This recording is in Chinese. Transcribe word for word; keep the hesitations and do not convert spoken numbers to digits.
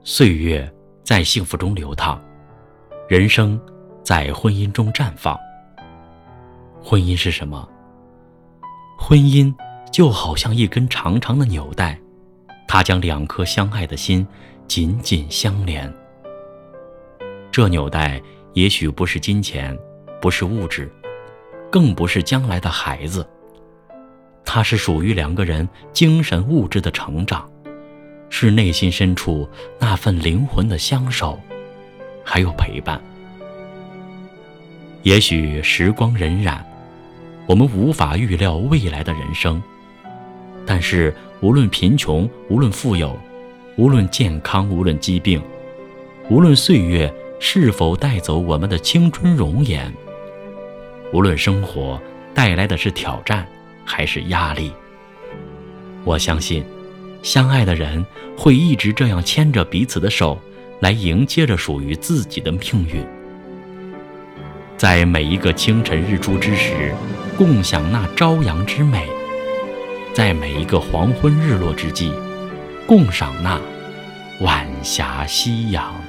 岁月在幸福中流淌，人生在婚姻中绽放。婚姻是什么？婚姻就好像一根长长的纽带，它将两颗相爱的心紧紧相连。这纽带也许不是金钱，不是物质，更不是将来的孩子，它是属于两个人精神物质的成长，是内心深处那份灵魂的相守，还有陪伴。也许时光荏苒，我们无法预料未来的人生，但是无论贫穷，无论富有，无论健康，无论疾病，无论岁月是否带走我们的青春容颜，无论生活带来的是挑战还是压力，我相信相爱的人会一直这样牵着彼此的手，来迎接着属于自己的命运。在每一个清晨日出之时，共享那朝阳之美；在每一个黄昏日落之际，共赏那晚霞夕阳。